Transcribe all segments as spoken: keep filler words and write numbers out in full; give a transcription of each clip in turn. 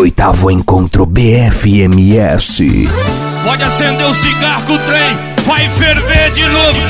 oitavo Encontro B F M S. Pode acender o cigarro que o trem vai ferver de novo.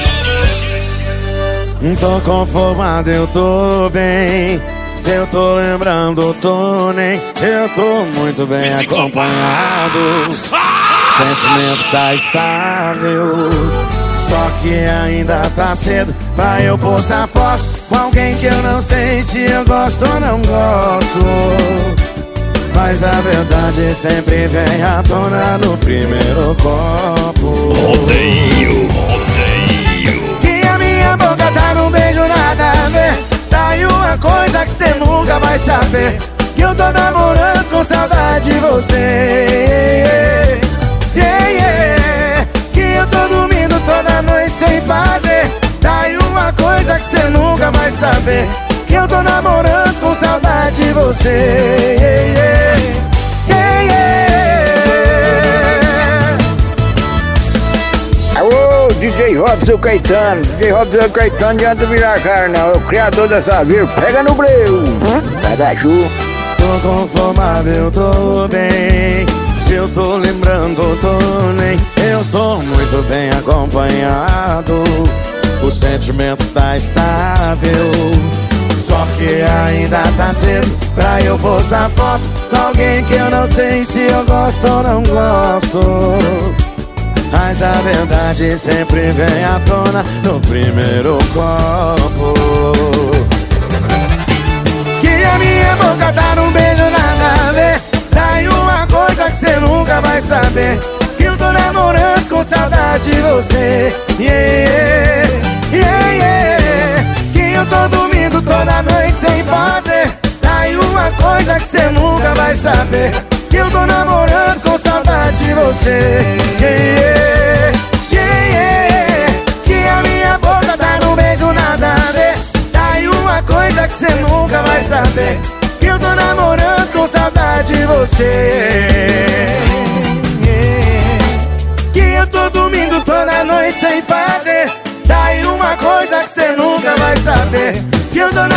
Tô conformado, eu tô bem. Se eu tô lembrando, tô nem. Eu tô muito bem acompanhado. O sentimento tá estável. Só que ainda tá cedo pra eu postar foto com alguém que eu não sei se eu gosto ou não gosto. Mas a verdade sempre vem à tona no primeiro copo. Rodeio, rodeio. Que a minha boca tá num beijo nada a ver. Tá aí uma coisa que cê nunca vai saber, que eu tô namorando com saudade de você. Yeah, yeah. Que eu tô dormindo toda noite sem fazer. Tá aí uma coisa que cê nunca vai saber, que eu tô namorando com saudade de você. Yeah, yeah. Yeah, yeah. Alô, D J Robson Caetano. D J Robson Caetano não adianta virar cara não, é o criador dessa vírgula. Pega no breu. Pega-chu. Tô conformado, eu tô bem. Se eu tô lembrando, tô nem. Eu tô muito bem acompanhado. O sentimento tá estável. Só que ainda tá cedo pra eu postar foto com alguém que eu não sei se eu gosto ou não gosto. Mas a verdade sempre vem à tona no primeiro copo. Que a minha boca tá num beijo nada a ver. Daí uma coisa que cê nunca vai saber, que eu tô namorando com saudade de você. Yeah, yeah, yeah. Que eu tô dormindo toda noite sem fazer. Daí uma coisa que cê nunca vai saber, que eu tô namorando com saudade de você. Yeah, yeah, yeah. Que a minha boca tá num beijo nada a ver. Daí uma coisa que cê nunca vai saber, que eu tô namorando com saudade de você. Que eu tô dormindo toda noite sem fazer. Daí uma coisa que cê nunca vai saber, que eu tô